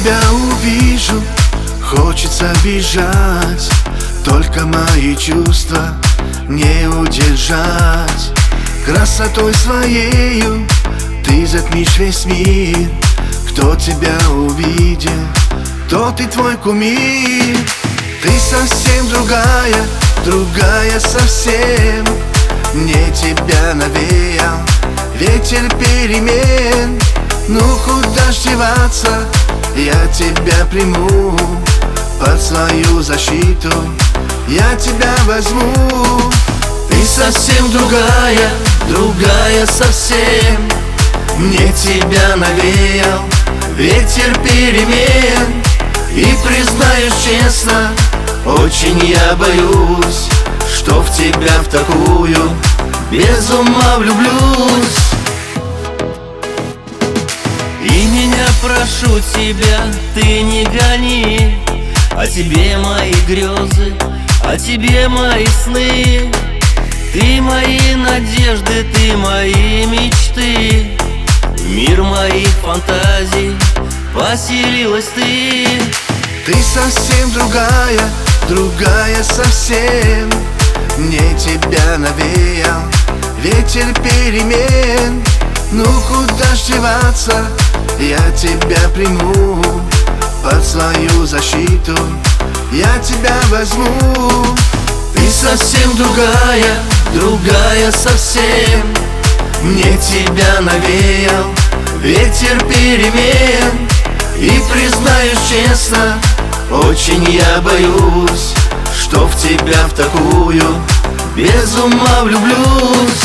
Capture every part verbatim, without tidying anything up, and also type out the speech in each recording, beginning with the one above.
тебя увижу, хочется бежать, только мои чувства не удержать. Красотой своею ты затмишь весь мир. Кто тебя увидел, тот и твой кумир. Ты совсем другая, другая совсем. Мне тебя навеял ветер перемен. Ну куда ж деваться, я тебя приму под свою защиту, я тебя возьму. Ты совсем другая, другая совсем. Мне тебя навеял ветер перемен. И признаюсь честно, очень я боюсь, что в тебя в такую без ума влюблюсь. И меня прошу тебя, ты не гони. О тебе мои грезы, о тебе мои сны. Ты мои надежды, ты мои мечты. В мир моих фантазий поселилась ты. Ты совсем другая, другая совсем. Мне тебя навеял ветер перемен. Ну куда ж деваться, я тебя приму под свою защиту, я тебя возьму. Ты совсем другая, другая совсем. Мне тебя навеял ветер перемен. И признаюсь честно, очень я боюсь, что в тебя в такую без ума влюблюсь.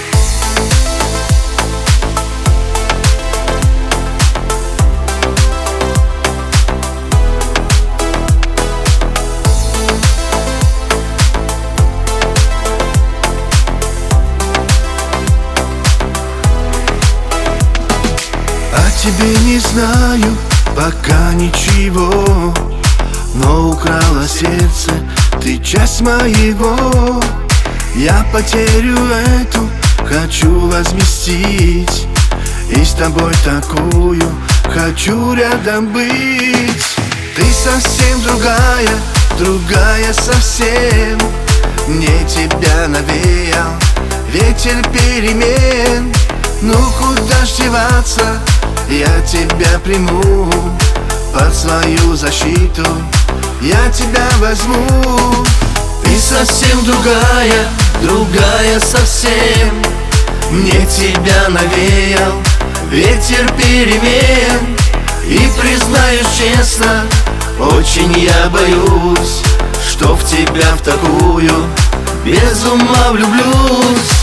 О тебе не знаю пока ничего, но украла сердце ты часть моего. Я потерю эту хочу возместить, и с тобой такую хочу рядом быть. Ты совсем другая, другая совсем. Мне тебя навеял ветер перемен. Ну куда ж деваться, я тебя приму под свою защиту, я тебя возьму. Ты совсем другая, другая совсем. Мне тебя навеял ветер перемен. И признаюсь честно, очень я боюсь, что в тебя в такую без ума влюблюсь.